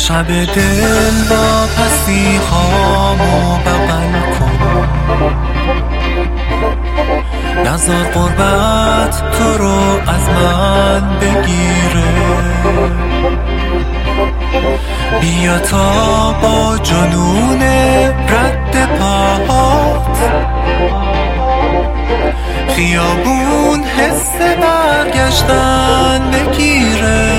شب دل با پسی هامو بغل کن، نذار غربت تو رو از من بگیره. بیا تا با جنون رد پاهات خیابون حس برگشتن بگیره.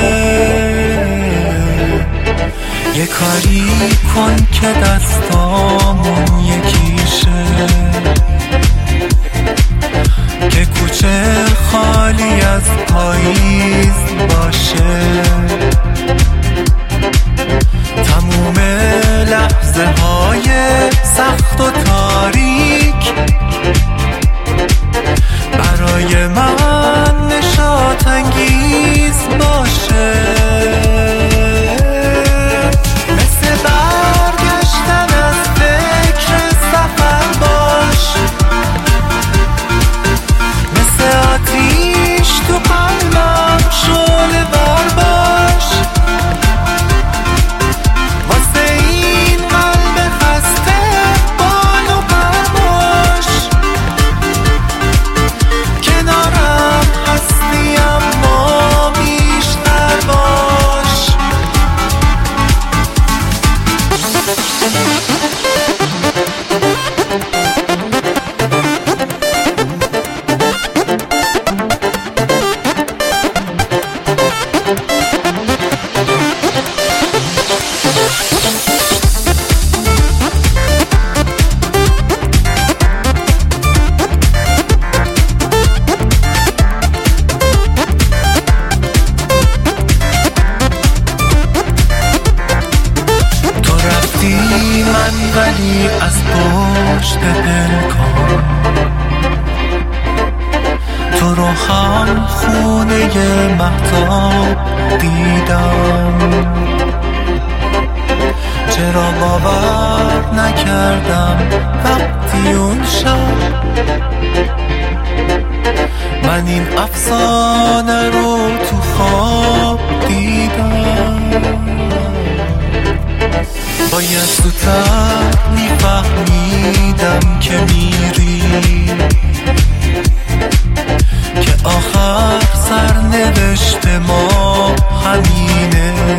یه کاری کن که دستامون یکیشه، که کوچه خالی از پاییز باشه. تموم لحظه های سخت و تاریک برای من نشاط انگیز باشه. من ولی از پشت پلکان تو رو هم خونه مهتاب دیدم. چرا باور نکردم وقتی اون شب من این افسانه رو تو خواب دیدم. باید زودتر میفهمیدم که میری، که آخر سرنوشت ما همینه.